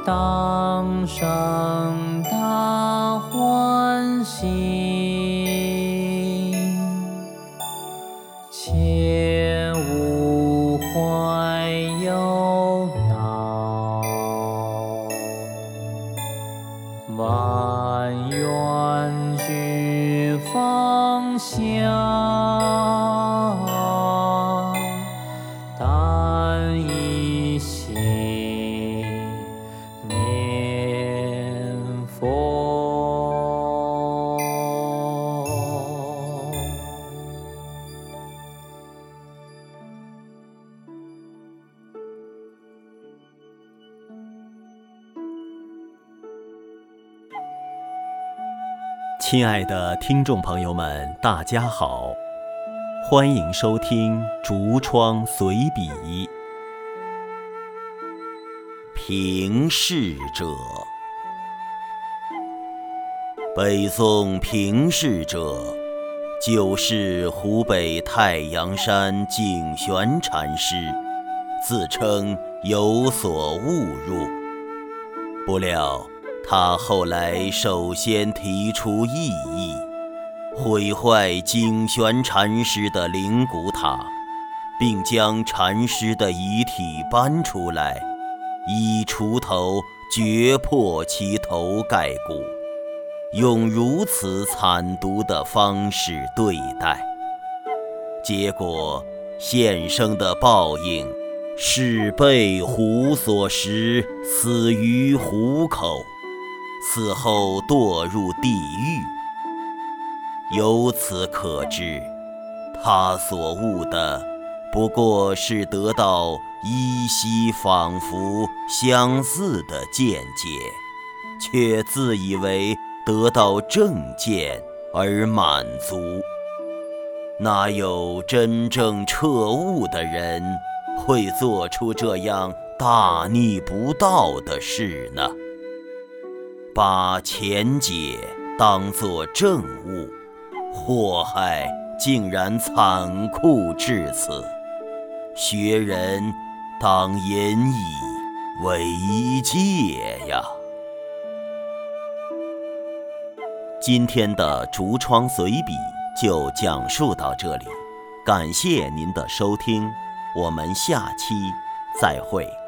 当生大欢喜，切勿怀忧恼，万愿俱放下，但一心念佛。 亲爱的听众朋友们，大家好，欢迎收听竹窗随笔。评事者，北宋评事者，就是湖北太阳山景玄禅师，自称有所悟入。不料他后来首先提出异议，毁坏景玄禅师的灵骨塔，并将禅师的遗体搬出来，以锄头掘破其头盖骨，用如此惨毒的方式对待。结果现生的报应是被虎所食，死于虎口，死后堕入地狱。由此可知，他所悟的不过是得到依稀仿佛相似的见解，却自以为得到正见而满足。哪有真正彻悟的人会做出这样大逆不道的事呢？把前解当作正悟，祸害竟然残酷至此，学人当引以为戒呀！今天的竹窗随笔就讲述到这里，感谢您的收听，我们下期再会。